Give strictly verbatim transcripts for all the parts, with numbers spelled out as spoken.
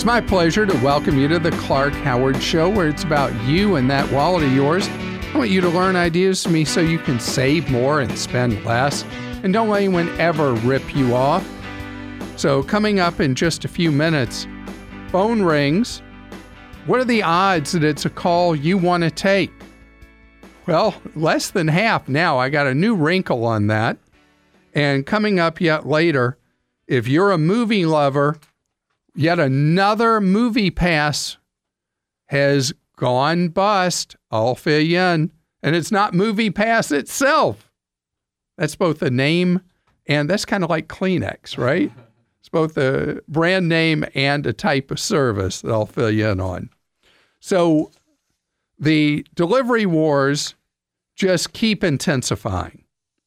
It's my pleasure to welcome you to the Clark Howard Show, where it's about you and that wallet of yours. I want you to learn ideas from me so you can save more and spend less, and don't let anyone ever rip you off. So coming up in just a few minutes, phone rings. What are the odds that it's a call you want to take? Well, less than half now. I got a new wrinkle on that. And coming up yet later, if you're a movie lover, yet another movie pass has gone bust. I'll fill you in. And it's not Movie Pass itself. That's both a name and that's kind of like Kleenex, right? It's both a brand name and a type of service that I'll fill you in on. So the delivery wars just keep intensifying.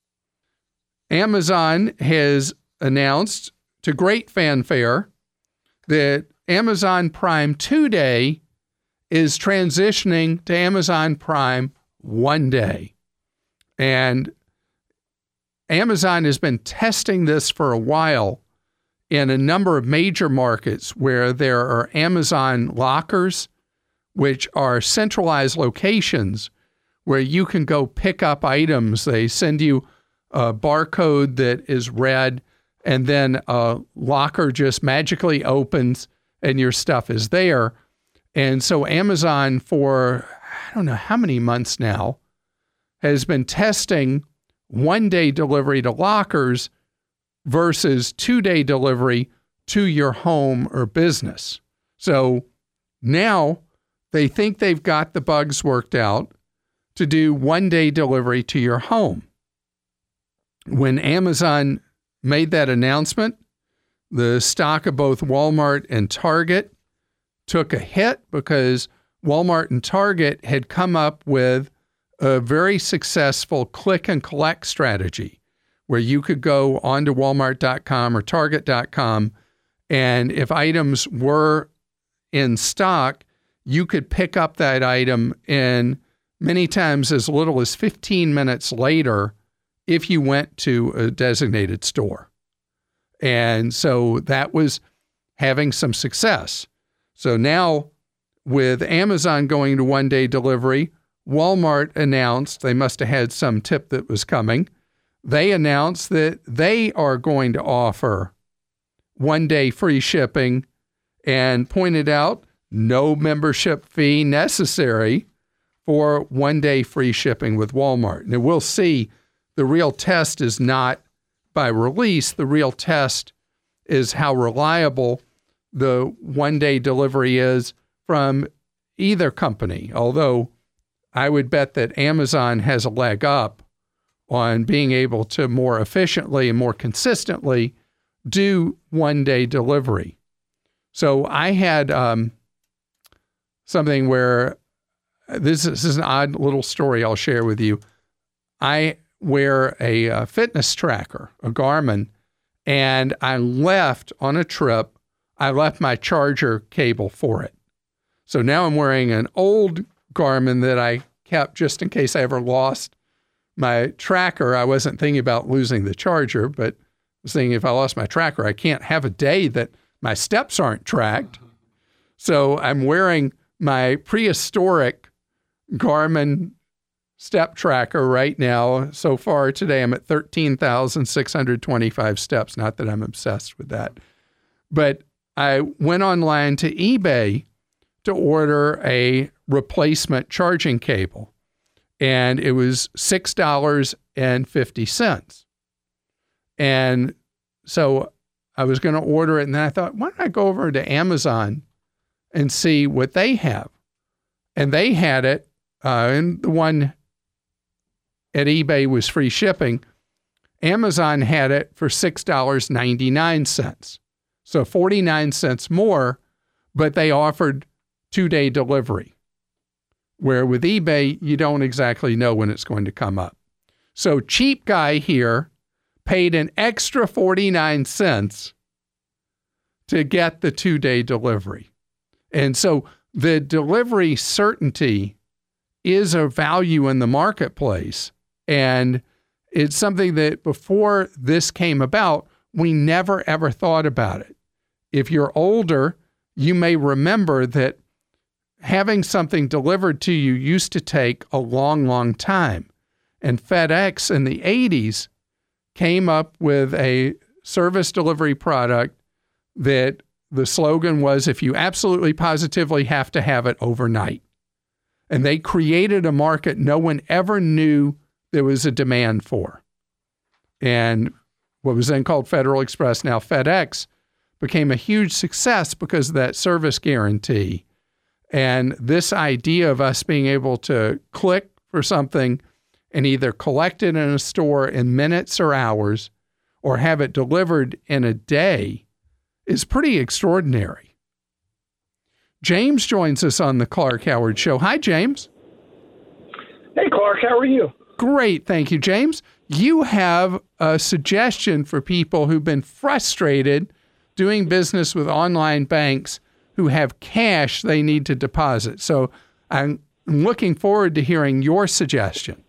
Amazon has announced to great fanfare that Amazon Prime two-day is transitioning to Amazon Prime one-day. And Amazon has been testing this for a while in a number of major markets where there are Amazon lockers, which are centralized locations where you can go pick up items. They send you a barcode that is read, and then a locker just magically opens and your stuff is there. And so Amazon, for I don't know how many months now, has been testing one-day delivery to lockers versus two-day delivery to your home or business. So now they think they've got the bugs worked out to do one-day delivery to your home. When Amazon made that announcement, the stock of both Walmart and Target took a hit because Walmart and Target had come up with a very successful click and collect strategy where you could go onto walmart dot com or target dot com, and if items were in stock, you could pick up that item in many times as little as fifteen minutes later if you went to a designated store. And so that was having some success. So now with Amazon going to one-day delivery, Walmart announced, they must have had some tip that was coming, they announced that they are going to offer one-day free shipping and pointed out no membership fee necessary for one-day free shipping with Walmart. Now we'll see. The real test is not by release. The real test is how reliable the one-day delivery is from either company, although I would bet that Amazon has a leg up on being able to more efficiently and more consistently do one-day delivery. So I had um, something where, this, this is an odd little story I'll share with you. I wear a, a fitness tracker, a Garmin, and I left on a trip, I left my charger cable for it. So now I'm wearing an old Garmin that I kept just in case I ever lost my tracker. I wasn't thinking about losing the charger, but I was thinking if I lost my tracker, I can't have a day that my steps aren't tracked. So I'm wearing my prehistoric Garmin step tracker right now. So far today, I'm at thirteen thousand six hundred twenty-five steps. Not that I'm obsessed with that. But I went online to eBay to order a replacement charging cable, and it was six dollars and fifty cents. And so I was going to order it, and then I thought, why don't I go over to Amazon and see what they have? And they had it, uh, and the one at eBay was free shipping. Amazon had it for six dollars and ninety-nine cents. So forty-nine cents more, but they offered two-day delivery, where with eBay, you don't exactly know when it's going to come up. So cheap guy here paid an extra forty-nine cents to get the two-day delivery. And so the delivery certainty is a value in the marketplace. And it's something that before this came about, we never, ever thought about it. If you're older, you may remember that having something delivered to you used to take a long, long time. And FedEx in the eighties came up with a service delivery product that the slogan was, if you absolutely positively have to have it overnight. And they created a market no one ever knew there was a demand for. And what was then called Federal Express, now FedEx, became a huge success because of that service guarantee. And this idea of us being able to click for something and either collect it in a store in minutes or hours or have it delivered in a day is pretty extraordinary. James joins us on the Clark Howard Show. Hi, James. Hey, Clark. How are you? Great. Thank you, James. You have a suggestion for people who've been frustrated doing business with online banks who have cash they need to deposit. So I'm looking forward to hearing your suggestion.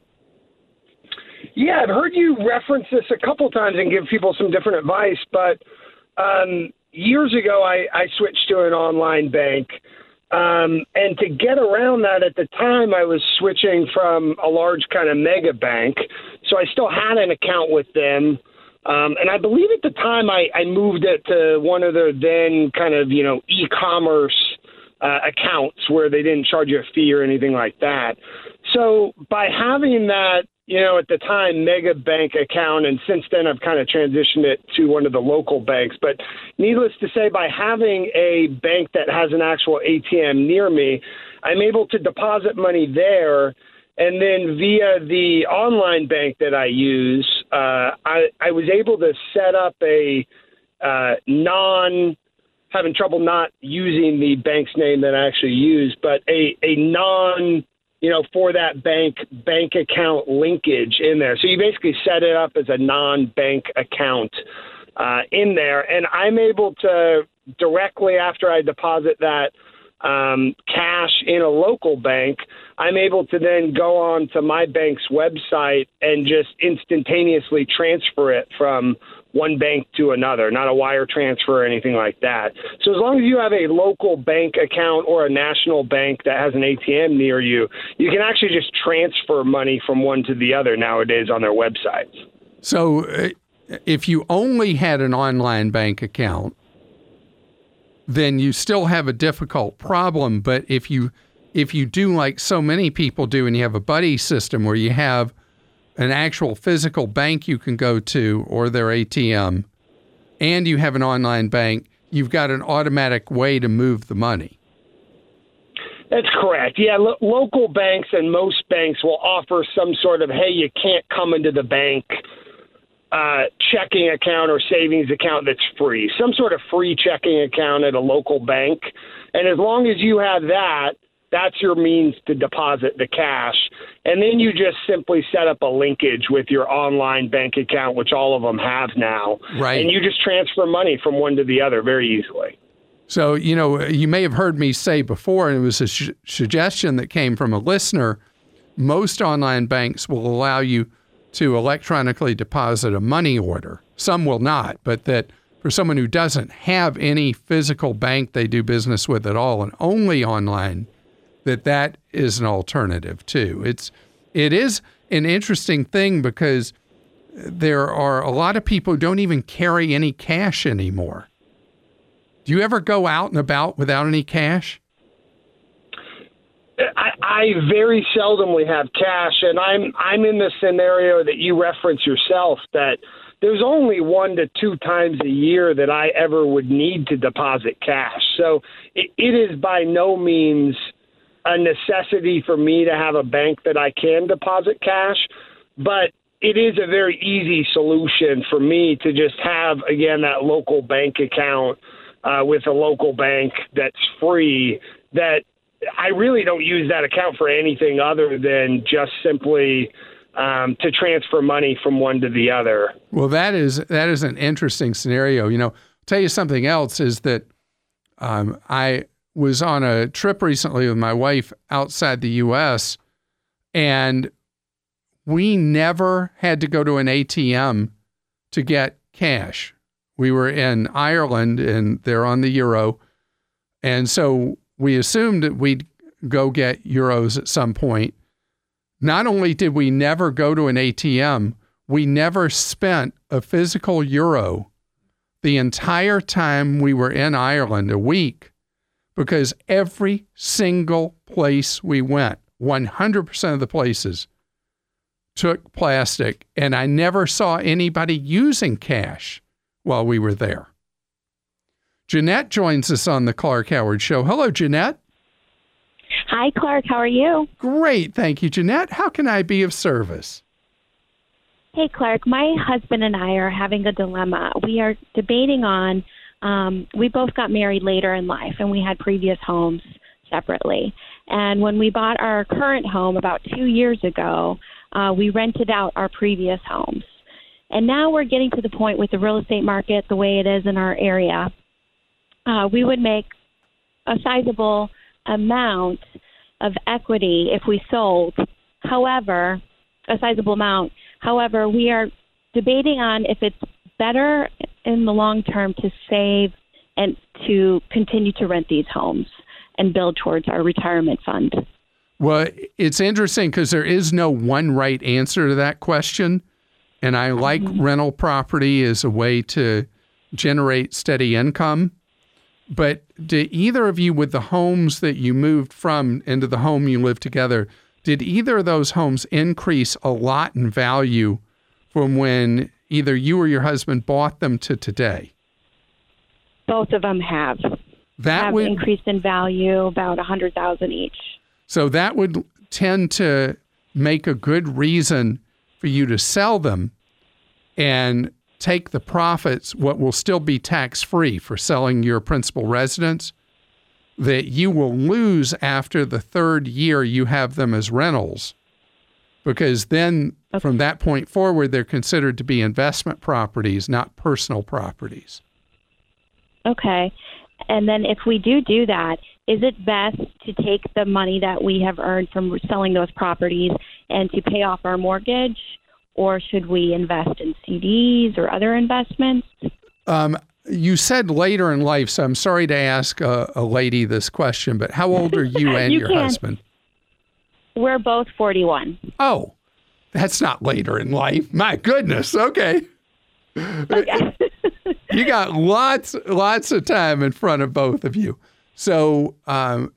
Yeah, I've heard you reference this a couple times and give people some different advice, but um, years ago I, I switched to an online bank. Um, and to get around that at the time, I was switching from a large kind of mega bank. So I still had an account with them. Um, and I believe at the time I, I moved it to one of their then kind of, you know, e-commerce uh, accounts where they didn't charge you a fee or anything like that. So by having that, you know, at the time, mega bank account, and since then I've kind of transitioned it to one of the local banks. But needless to say, by having a bank that has an actual A T M near me, I'm able to deposit money there. And then via the online bank that I use, uh, I, I was able to set up a uh, non, having trouble not using the bank's name that I actually use, but a, a non, you know, for that bank, bank account linkage in there. So you basically set it up as a non-bank account uh, in there. And I'm able to directly after I deposit that um, cash in a local bank, I'm able to then go on to my bank's website and just instantaneously transfer it from one bank to another, not a wire transfer or anything like that. So as long as you have a local bank account or a national bank that has an A T M near you, you can actually just transfer money from one to the other nowadays on their websites. So uh, if you only had an online bank account, then you still have a difficult problem. But if you if you do like so many people do and you have a buddy system where you have an actual physical bank you can go to or their A T M, and you have an online bank, you've got an automatic way to move the money. That's correct. Yeah, lo- local banks and most banks will offer some sort of, hey, you can't come into the bank uh, checking account or savings account that's free, some sort of free checking account at a local bank. And as long as you have that, that's your means to deposit the cash. And then you just simply set up a linkage with your online bank account, which all of them have now. Right. And you just transfer money from one to the other very easily. So, you know, you may have heard me say before, and it was a sh- suggestion that came from a listener, most online banks will allow you to electronically deposit a money order. Some will not, but that for someone who doesn't have any physical bank they do business with at all and only online, that that is an alternative too. It's, it is an interesting thing because there are a lot of people who don't even carry any cash anymore. Do you ever go out and about without any cash? I, I very seldomly have cash, and I'm I'm in the scenario that you reference yourself, that there's only one to two times a year that I ever would need to deposit cash. So it, it is by no means a necessity for me to have a bank that I can deposit cash, but it is a very easy solution for me to just have, again, that local bank account uh, with a local bank that's free, that I really don't use that account for anything other than just simply um, to transfer money from one to the other. Well, that is that is an interesting scenario. You know, I'll tell you something else is that um, I was on a trip recently with my wife outside the U S, and we never had to go to an A T M to get cash. We were in Ireland, and they're on the euro, And so we assumed that we'd go get euros at some point. Not only did we never go to an A T M, we never spent a physical euro the entire time we were in Ireland, a week, because every single place we went, one hundred percent of the places, took plastic, and I never saw anybody using cash while we were there. Jeanette joins us on the Clark Howard Show. Hello, Jeanette. Hi, Clark. How are you? Great. Thank you, Jeanette. How can I be of service? Hey, Clark. My husband and I are having a dilemma. We are debating on, um, we both got married later in life, and we had previous homes separately. And when we bought our current home about two years ago, uh, we rented out our previous homes. And now we're getting to the point with the real estate market the way it is in our area. Uh, we would make a sizable amount of equity if we sold. However, a sizable amount. However, we are debating on if it's better in the long term to save and to continue to rent these homes and build towards our retirement fund. Well, it's interesting because there is no one right answer to that question. And I like mm-hmm. rental property as a way to generate steady income. But did either of you, with the homes that you moved from into the home you live together, did either of those homes increase a lot in value from when either you or your husband bought them to today? Both of them have. That have would, increased in value about one hundred thousand dollars each. So that would tend to make a good reason for you to sell them and take the profits, what will still be tax-free for selling your principal residence, that you will lose after the third year you have them as rentals, because then okay. from that point forward, they're considered to be investment properties, not personal properties. Okay. And then if we do do that, is it best to take the money that we have earned from selling those properties and to pay off our mortgage? Or should we invest in C Ds or other investments? Um, you said later in life, so I'm sorry to ask a, a lady this question, but how old are you and you your can. husband? We're both forty-one. Oh, that's not later in life. My goodness. Okay. Okay. You got lots, lots of time in front of both of you. So um,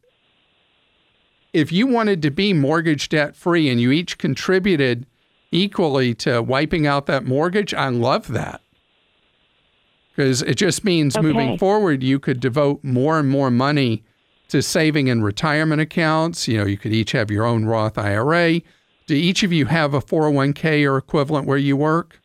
if you wanted to be mortgage debt free and you each contributed equally to wiping out that mortgage, I love that. Because it just means okay. moving forward, you could devote more and more money to saving in retirement accounts. You know, you could each have your own Roth I R A. Do each of you have a four oh one k or equivalent where you work?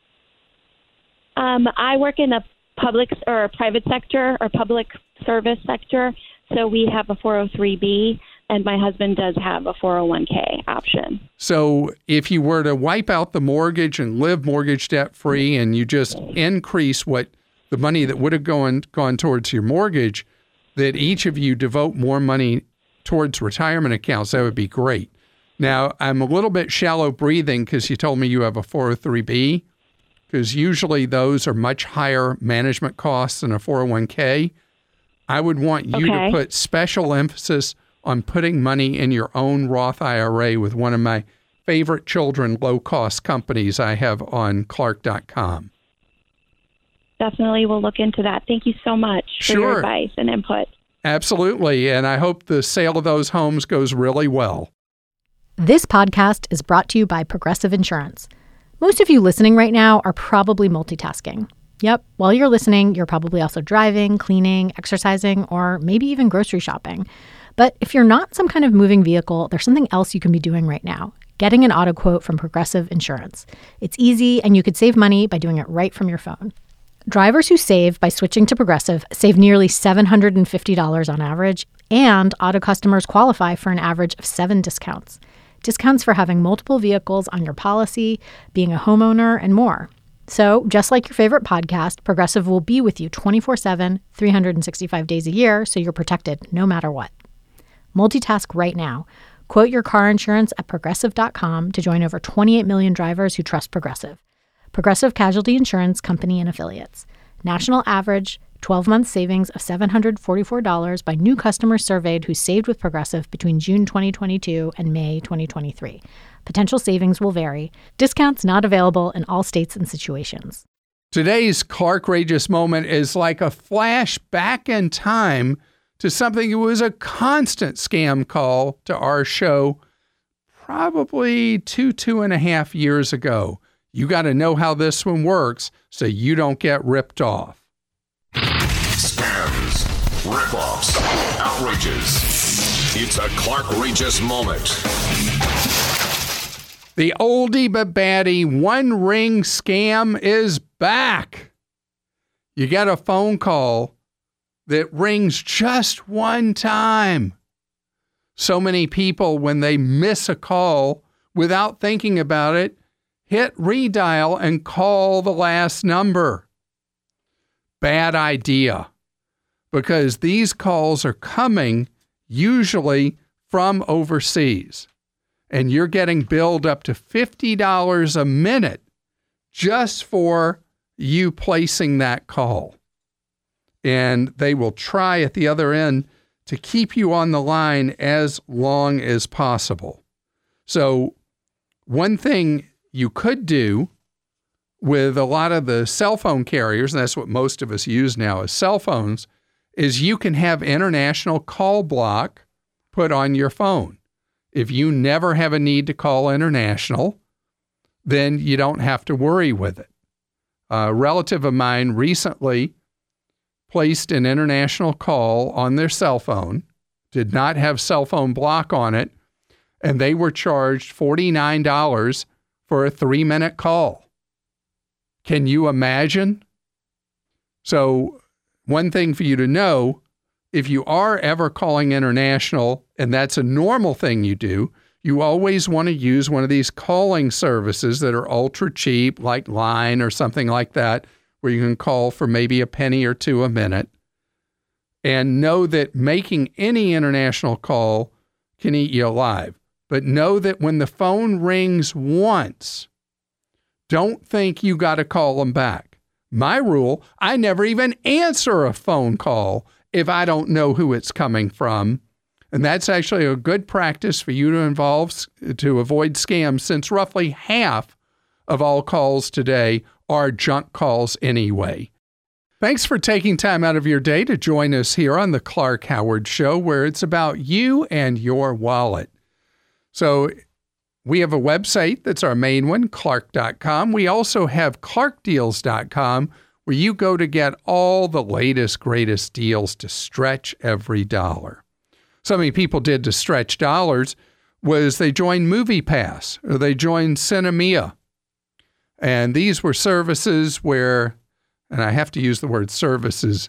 Um, I work in a public or a private sector or public service sector. So we have a four oh three b. And my husband does have a four oh one k option. So if you were to wipe out the mortgage and live mortgage debt free and you just increase what the money that would have gone, gone towards your mortgage, that each of you devote more money towards retirement accounts, that would be great. Now, I'm a little bit shallow breathing because you told me you have a four oh three b, because usually those are much higher management costs than a four oh one k. I would want you okay. to put special emphasis on putting money in your own Roth I R A with one of my favorite children low-cost companies I have on Clark dot com. Definitely will look into that. Thank you so much for sure. your advice and input. Absolutely, and I hope the sale of those homes goes really well. This podcast is brought to you by Progressive Insurance. Most of you listening right now are probably multitasking. Yep, while you're listening, you're probably also driving, cleaning, exercising, or maybe even grocery shopping. But if you're not some kind of moving vehicle, there's something else you can be doing right now. Getting an auto quote from Progressive Insurance. It's easy, and you could save money by doing it right from your phone. Drivers who save by switching to Progressive save nearly seven hundred fifty dollars on average, and auto customers qualify for an average of seven discounts. Discounts for having multiple vehicles on your policy, being a homeowner, and more. So, just like your favorite podcast, Progressive will be with you twenty-four seven, three hundred sixty-five days a year, so you're protected no matter what. Multitask right now. Quote your car insurance at progressive dot com to join over twenty-eight million drivers who trust Progressive. Progressive Casualty Insurance Company and Affiliates. National average twelve-month savings of seven hundred forty-four dollars by new customers surveyed who saved with Progressive between June twenty twenty-two and May twenty twenty-three. Potential savings will vary. Discounts not available in all states and situations. Today's Clarkrageous moment is like a flash back in time to something that was a constant scam call to our show probably two, two and a half years ago. You got to know how this one works so you don't get ripped off. Scams, rip-offs, outrages. It's a Clarkrageous moment. The oldie but baddie One Ring scam is back. You get a phone call that rings just one time. So many people, when they miss a call, without thinking about it, hit redial and call the last number. Bad idea, because these calls are coming usually from overseas, and you're getting billed up to fifty dollars a minute just for you placing that call. And they will try at the other end to keep you on the line as long as possible. So one thing you could do with a lot of the cell phone carriers, and that's what most of us use now as cell phones, is you can have international call block put on your phone. If you never have a need to call international, then you don't have to worry with it. A relative of mine recently placed an international call on their cell phone, did not have cell phone block on it, and they were charged forty-nine dollars for a three-minute call. Can you imagine? So one thing for you to know, if you are ever calling international, and that's a normal thing you do, you always want to use one of these calling services that are ultra cheap, like Line or something like that, where you can call for maybe a penny or two a minute. And know that making any international call can eat you alive. But know that when the phone rings once, don't think you got to call them back. My rule, I never even answer a phone call if I don't know who it's coming from. And that's actually a good practice for you to involve to avoid scams, since roughly half of all calls today are junk calls anyway. Thanks for taking time out of your day to join us here on the Clark Howard Show, where it's about you and your wallet. So we have a website that's our main one, clark dot com. We also have clark deals dot com, where you go to get all the latest, greatest deals to stretch every dollar. Something people did to stretch dollars was they joined MoviePass or they joined Cinemia. And these were services where, and I have to use the word services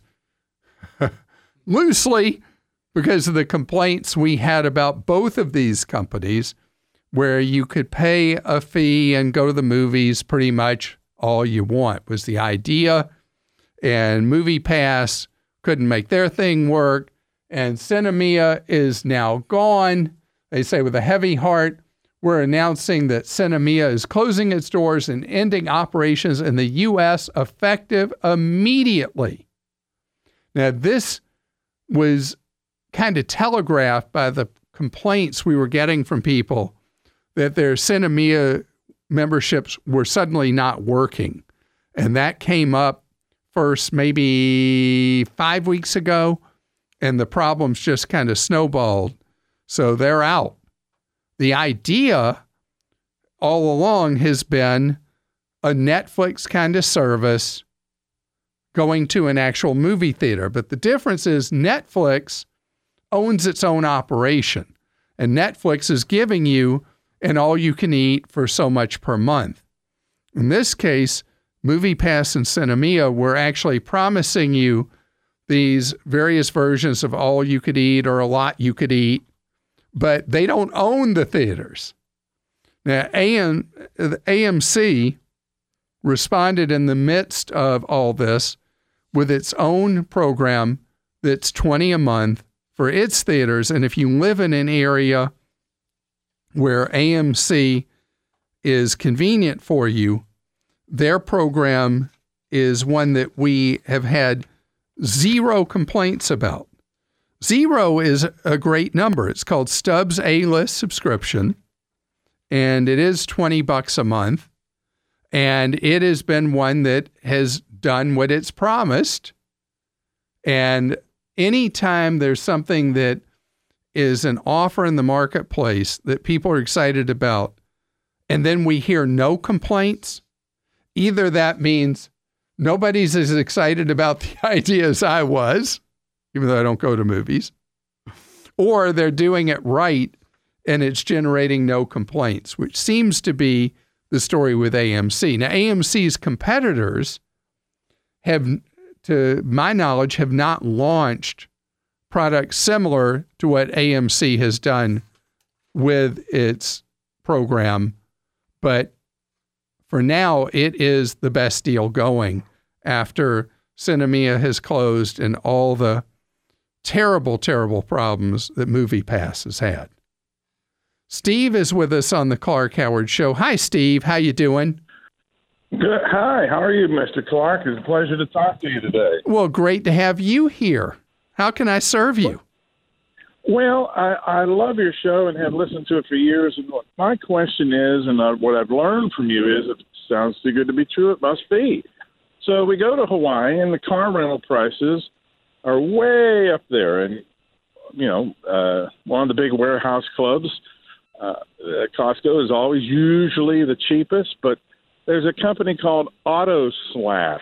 loosely because of the complaints we had about both of these companies, where you could pay a fee and go to the movies pretty much all you want was the idea. And MoviePass couldn't make their thing work. And Cinemia is now gone. They say with a heavy heart, we're announcing that Cinemia is closing its doors and ending operations in the U S effective immediately. Now, this was kind of telegraphed by the complaints we were getting from people that their Cinemia memberships were suddenly not working. And that came up first maybe five weeks ago, and the problems just kind of snowballed. So they're out. The idea all along has been a Netflix kind of service going to an actual movie theater. But the difference is Netflix owns its own operation, and Netflix is giving you an all-you-can-eat for so much per month. In this case, MoviePass and Cinemia were actually promising you these various versions of all you could eat or a lot you could eat, but they don't own the theaters. Now, A M C responded in the midst of all this with its own program that's twenty dollars a month for its theaters. And if you live in an area where A M C is convenient for you, their program is one that we have had zero complaints about. Zero is a great number. It's called Stubbs A-List subscription, and it is twenty bucks a month. And it has been one that has done what it's promised. And anytime there's something that is an offer in the marketplace that people are excited about, and then we hear no complaints, either that means nobody's as excited about the idea as I was, even though I don't go to movies, or they're doing it right and it's generating no complaints, which seems to be the story with A M C. Now, A M C's competitors have, to my knowledge, have not launched products similar to what A M C has done with its program. But for now, it is the best deal going after Cinemia has closed and all the terrible, terrible problems that MoviePass has had. Steve is with us on the Clark Howard Show. Hi, Steve. How you doing? Good. Hi. How are you, Mister Clark? It's a pleasure to talk to you today. Well, great to have you here. How can I serve you? Well, I, I love your show and have listened to it for years. And what my question is, and I, what I've learned from you is, if it sounds too good to be true, it must be. So we go to Hawaii, and the car rental prices are way up there. And, you know, uh, one of the big warehouse clubs, uh, Costco, is always usually the cheapest. But there's a company called Auto Slash,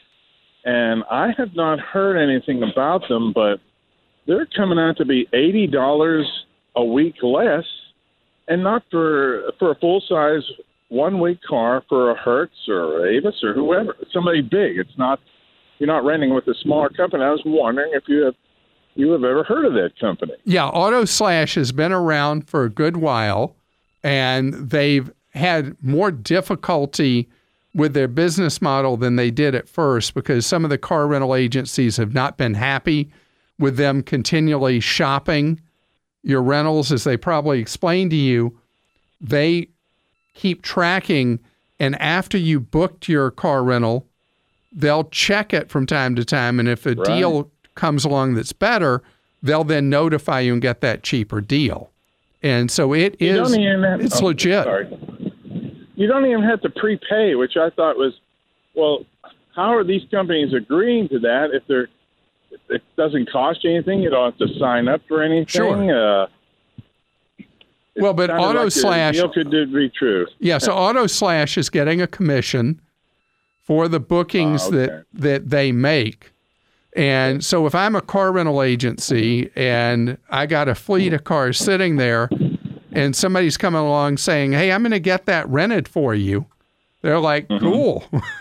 and I have not heard anything about them, but they're coming out to be eighty dollars a week less, and not for for a full-size one-week car for a Hertz or a Avis or whoever, somebody big. It's not, you're not renting with a smaller company. I was wondering if you have you have ever heard of that company. Yeah, Auto Slash has been around for a good while, and they've had more difficulty with their business model than they did at first because some of the car rental agencies have not been happy with them continually shopping your rentals. As they probably explained to you, they keep tracking, and after you booked your car rental, they'll check it from time to time, and if a Right. deal comes along that's better, they'll then notify you and get that cheaper deal. And so it You is, don't even have, it's oh, legit. Sorry. You don't even have to prepay, which I thought was, well, how are these companies agreeing to that if they're if it doesn't cost you anything? You don't have to sign up for anything. Sure. Uh, it Well, but sounded Auto like the Slash, deal could be true. yeah, so Auto Slash is getting a commission for the bookings Ah, okay. that, that they make. And so if I'm a car rental agency and I got a fleet of cars sitting there and somebody's coming along saying, hey, I'm going to get that rented for you, they're like, Mm-hmm. cool.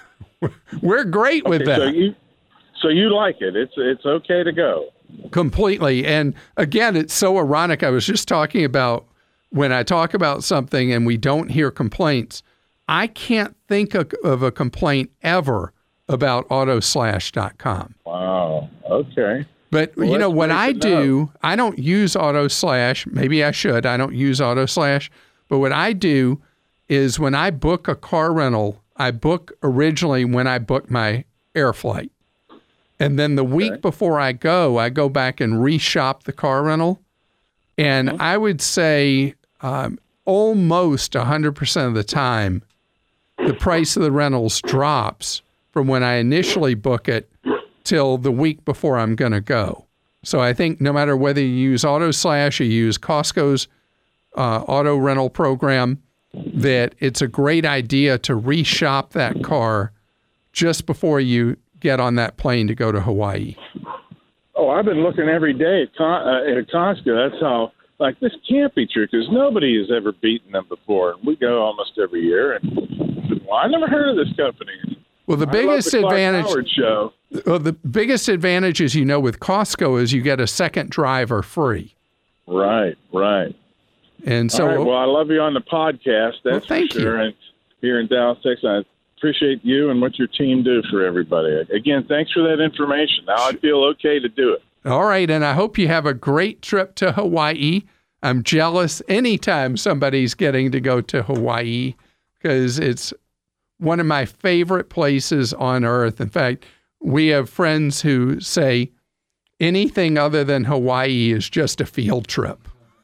We're great with Okay, that. So you, so you like it. It's it's okay to go. Completely. And again, it's so ironic. I was just talking about when I talk about something and we don't hear complaints, I can't think of, of a complaint ever about auto slash dot com. Wow. Okay. But, Well, you know, that's what great I to do, I don't use Auto Slash. Maybe I should. I don't use Auto Slash. But what I do is when I book a car rental, I book originally when I book my air flight. And then the week Okay. before I go, I go back and reshop the car rental. And Mm-hmm. I would say um, almost one hundred percent of the time, the price of the rentals drops from when I initially book it till the week before I'm going to go. So I think no matter whether you use Auto Slash or you use Costco's uh, auto rental program, that it's a great idea to reshop that car just before you get on that plane to go to Hawaii. Oh, I've been looking every day at, Con- uh, at Costco. That's how, like, this can't be true because nobody has ever beaten them before. And we go almost every year. And well, I never heard of this company. Well, the I biggest love the Clark advantage, Howard show. well, the biggest advantage is, you know, with Costco is you get a second driver free. Right, right. And so, All right, well, I love you on the podcast. That's Well, thank for sure. you. And here in Dallas, Texas, I appreciate you and what your team do for everybody. Again, thanks for that information. Now I feel okay to do it. all right. And I hope you have a great trip to Hawaii. I'm jealous anytime somebody's getting to go to Hawaii because it's one of my favorite places on earth. In fact, we have friends who say anything other than Hawaii is just a field trip.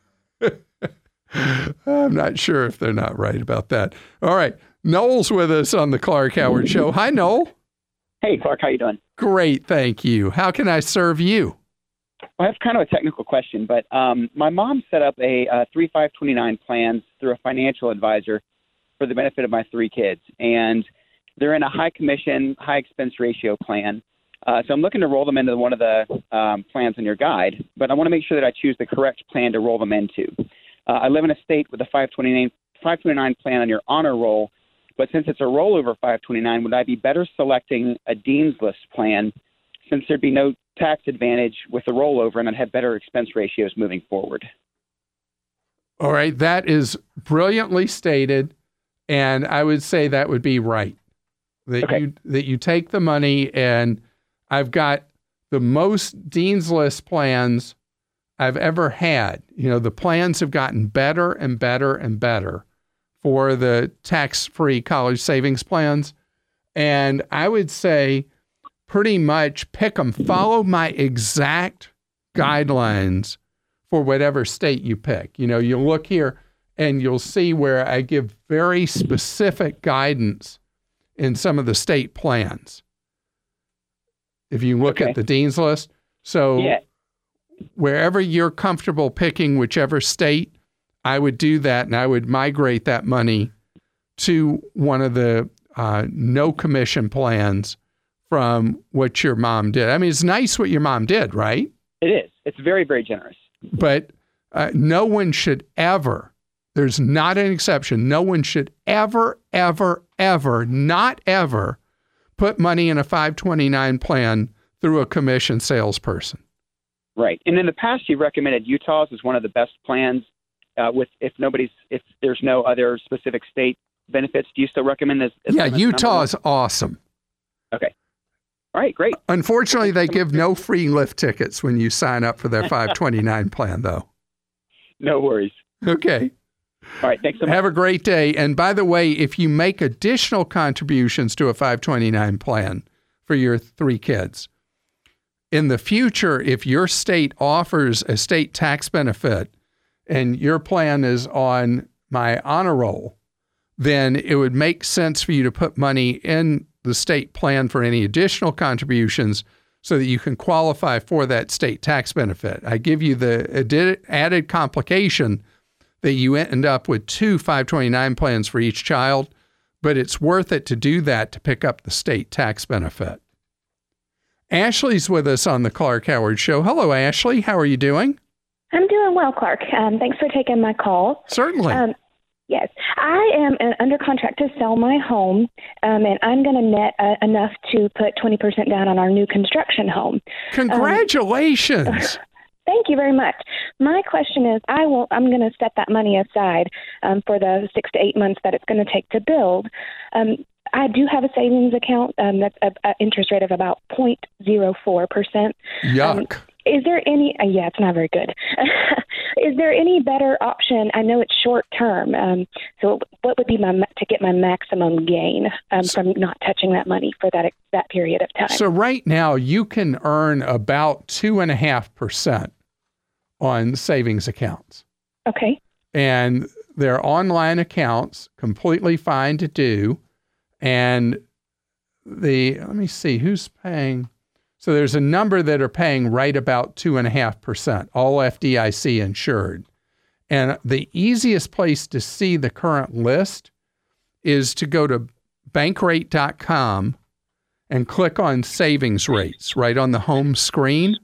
I'm not sure if they're not right about that. All right. Noel's with us on the Clark Howard Show. Hi, Noel. Hey, Clark. How you doing? Great. Thank you. How can I serve you? Well, I have kind of a technical question, but um, my mom set up a uh, three five twenty-nine plans through a financial advisor for the benefit of my three kids. And they're in a high commission, high expense ratio plan. Uh, so I'm looking to roll them into one of the um, plans in your guide, but I want to make sure that I choose the correct plan to roll them into. Uh, I live in a state with a five twenty-nine plan on your honor roll, but since it's a rollover five twenty-nine, would I be better selecting a Dean's List plan since there'd be no tax advantage with the rollover and I'd have better expense ratios moving forward? All right. That is brilliantly stated, and I would say that would be right. That Okay. you that you take the money, and I've got the most Dean's List plans I've ever had. You know, the plans have gotten better and better and better for the tax-free college savings plans. And I would say pretty much pick them, follow my exact guidelines for whatever state you pick. You know, you look here and you'll see where I give very specific guidance in some of the state plans. If you look Okay. at the Dean's List. So Yeah. wherever you're comfortable picking whichever state, I would do that, and I would migrate that money to one of the uh, no commission plans from what your mom did. I mean, it's nice what your mom did, right? It is. It's very, very generous. But uh, no one should ever, there's not an exception, no one should ever, ever, ever, not ever put money in a five twenty-nine plan through a commission salesperson. Right. And in the past, you recommended Utah's as one of the best plans uh, with if nobody's, if there's no other specific state benefits. Do you still recommend this? as- Yeah, as Utah number is awesome. one? Okay. All right, great. Unfortunately, they give no free lift tickets when you sign up for their five twenty-nine plan, though. No worries. Okay. All right, thanks so much. Have a great day. And by the way, if you make additional contributions to a five twenty-nine plan for your three kids, in the future, if your state offers a state tax benefit and your plan is on my honor roll, then it would make sense for you to put money in the state plan for any additional contributions so that you can qualify for that state tax benefit. I give you the added complication that you end up with two five twenty-nine plans for each child, but it's worth it to do that to pick up the state tax benefit. Ashley's with us on the Clark Howard Show. Hello, Ashley. How are you doing? I'm doing well, Clark. Um, thanks for taking my call. Certainly. Um, yes, I am uh, under contract to sell my home, um, and I'm going to net uh, enough to put twenty percent down on our new construction home. Congratulations. Um, Thank you very much. My question is, I will. I'm going to set that money aside um, for the six to eight months that it's going to take to build. Um, I do have a savings account um, that's an interest rate of about zero point zero four percent. Yuck. Um, is there any? Uh, yeah, it's not very good. Is there any better option? I know it's short term. Um, so, what would be my to get my maximum gain um, from not touching that money for that that period of time? So right now you can earn about two and a half percent on savings accounts. Okay. And they're online accounts, completely fine to do. And the let me see who's paying. So there's a number that are paying right about two and a half percent, all F D I C insured. And the easiest place to see the current list is to go to bankrate dot com and click on savings rates right on the home screen.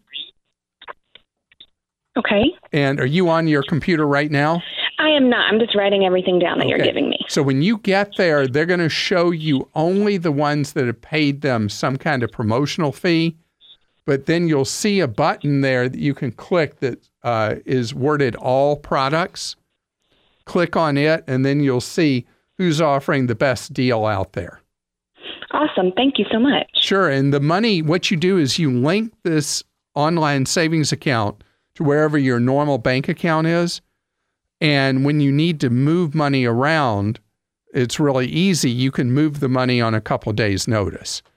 Okay. And are you on your computer right now? I am not. I'm just writing everything down that Okay. you're giving me. So when you get there, they're going to show you only the ones that have paid them some kind of promotional fee. But then you'll see a button there that you can click that uh, is worded all products. Click on it, and then you'll see who's offering the best deal out there. Awesome. Thank you so much. Sure. And the money, what you do is you link this online savings account to wherever your normal bank account is. And when you need to move money around, it's really easy. You can move the money on a couple of days' notice.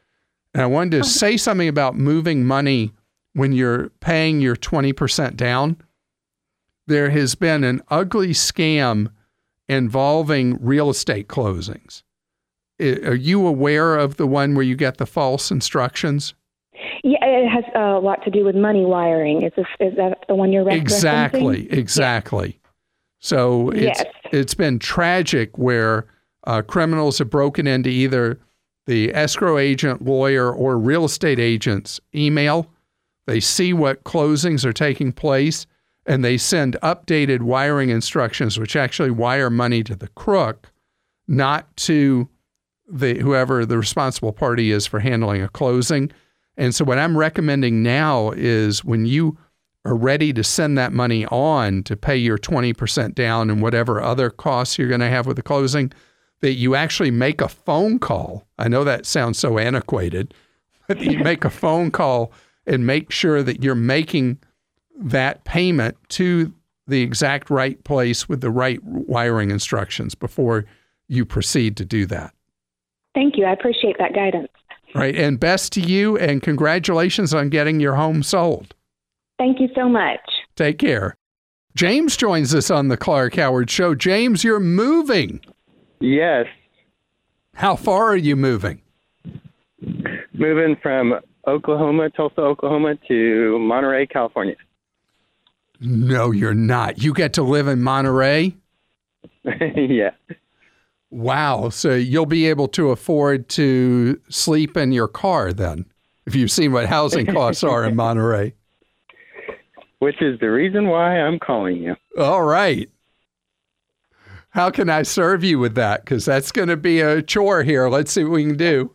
And I wanted to say something about moving money when you're paying your twenty percent down. There has been an ugly scam involving real estate closings. Are you aware of the one where you get the false instructions? Yeah, it has a lot to do with money wiring. Is this, is that the one you're referencing? Exactly, exactly. Yeah. So it's yes. it's been tragic where uh, criminals have broken into either the escrow agent, lawyer, or real estate agent's email. They see what closings are taking place, and they send updated wiring instructions, which actually wire money to the crook, not to the whoever the responsible party is for handling a closing. And so what I'm recommending now is when you are ready to send that money on to pay your twenty percent down and whatever other costs you're going to have with the closing, that you actually make a phone call. I know that sounds so antiquated, but you make a phone call and make sure that you're making that payment to the exact right place with the right wiring instructions before you proceed to do that. Thank you. I appreciate that guidance. Right. And best to you, and congratulations on getting your home sold. Thank you so much. Take care. James joins us on the Clark Howard Show. James, you're moving. Yes. How far are you moving? Moving from Oklahoma, Tulsa, Oklahoma to Monterey, California. No, you're not. You get to live in Monterey? Yeah. Wow. So you'll be able to afford to sleep in your car then, if you've seen what housing costs are in Monterey. Which is the reason why I'm calling you. All right. How can I serve you with that? Because that's going to be a chore here. Let's see what we can do.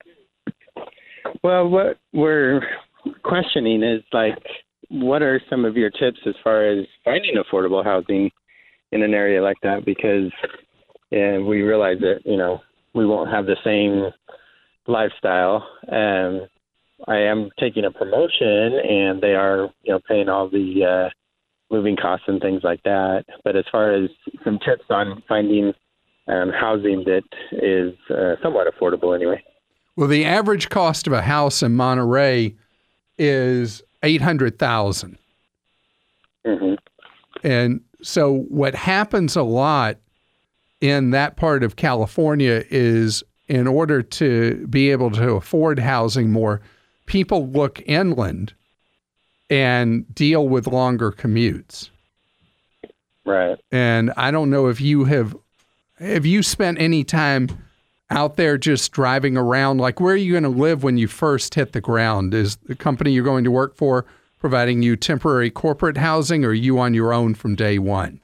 Well, what we're questioning is, like, what are some of your tips as far as finding affordable housing in an area like that? Because and we realize that, you know, we won't have the same lifestyle. And I am taking a promotion, and they are, you know, paying all the uh, moving costs and things like that. But as far as some tips on finding um, housing that is uh, somewhat affordable anyway. Well, the average cost of a house in Monterey is eight hundred thousand dollars. Mm-hmm. And so what happens a lot in that part of California is, in order to be able to afford housing more, people look inland and deal with longer commutes. Right. And I don't know if you have, have you spent any time out there just driving around? Like, where are you going to live when you first hit the ground? Is the company you're going to work for providing you temporary corporate housing, or are you on your own from day one?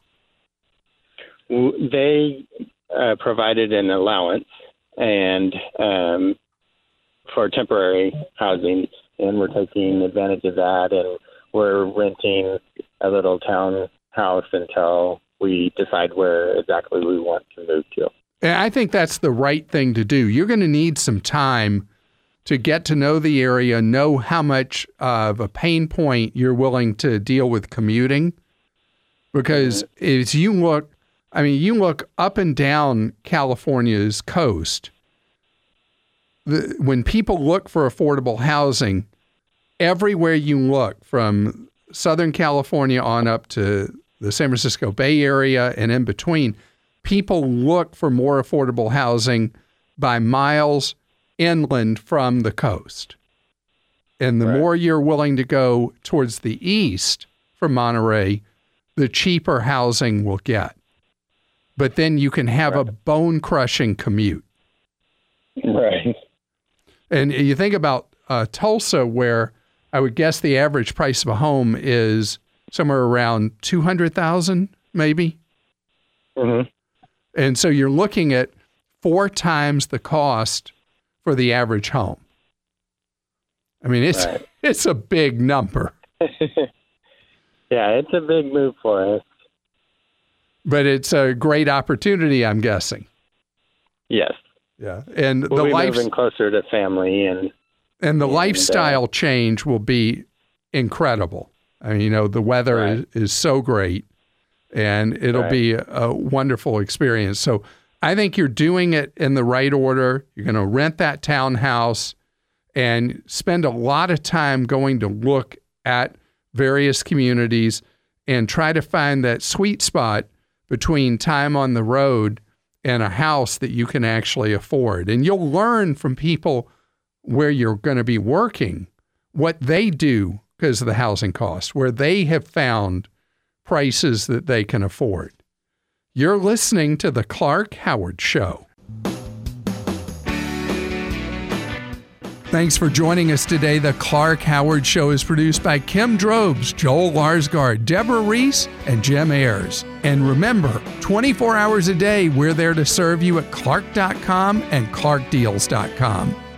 They uh, provided an allowance and um, for temporary housing, and we're taking advantage of that, and we're renting a little townhouse until we decide where exactly we want to move to. And I think that's the right thing to do. You're going to need some time to get to know the area, know how much of a pain point you're willing to deal with commuting. Because mm-hmm. as you look, I mean, you look up and down California's coast, the, when people look for affordable housing, everywhere you look, from Southern California on up to the San Francisco Bay Area and in between, people look for more affordable housing by miles inland from the coast. And the right. more you're willing to go towards the east from Monterey, the cheaper housing will get. But then you can have right. a bone-crushing commute. Right. And you think about uh, Tulsa, where I would guess the average price of a home is somewhere around two hundred thousand dollars, maybe. Mm-hmm. And so you're looking at four times the cost for the average home. I mean, it's right. it's a big number. Yeah, it's a big move for us. But it's a great opportunity, I'm guessing. Yes. Yeah, and we'll the be life moving closer to family, and and the and, lifestyle uh, change will be incredible. I mean, you know, the weather right. is, is so great, and it'll right. be a, a wonderful experience. So I think you're doing it in the right order. You're going to rent that townhouse, and spend a lot of time going to look at various communities and try to find that sweet spot between time on the road and a house that you can actually afford. And you'll learn from people where you're going to be working what they do because of the housing costs, where they have found prices that they can afford. You're listening to The Clark Howard Show. Thanks for joining us today. The Clark Howard Show is produced by Kim Drobes, Joel Larsgaard, Deborah Reese, and Jim Ayers. And remember, twenty-four hours a day, we're there to serve you at clark dot com and clark deals dot com.